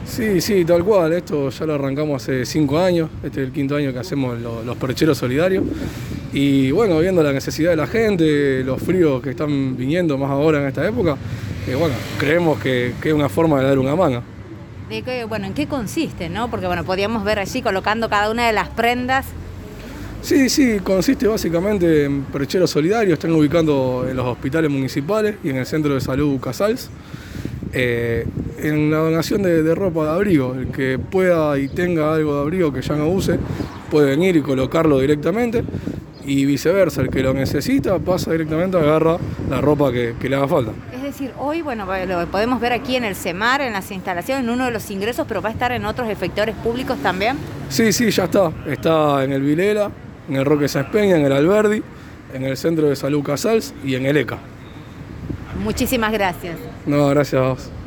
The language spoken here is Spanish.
Sí, sí, tal cual. Esto ya lo arrancamos hace 5 años. Este es el quinto año que hacemos los percheros solidarios. Y bueno, viendo la necesidad de la gente, los fríos que están viniendo más ahora en esta época, bueno, creemos que es una forma de dar una mano. Bueno, ¿en qué consiste, no? Porque bueno, podíamos ver allí colocando cada una de las prendas. Sí, sí, consiste básicamente en percheros solidarios. Están ubicando en los hospitales municipales y en el centro de salud Casals. En la donación de ropa de abrigo, el que pueda y tenga algo de abrigo que ya no use, puede venir y colocarlo directamente, y viceversa, el que lo necesita pasa directamente, agarra la ropa que le haga falta. Es decir, hoy, bueno, lo podemos ver aquí en el CEMAR, en las instalaciones, en uno de los ingresos, pero va a estar en otros efectores públicos también. Sí, sí, ya está en el Vilela, en el Roque Sáenz Peña, en el Alberdi, en el Centro de Salud Casals y en el ECA. Muchísimas gracias. No, gracias a vos.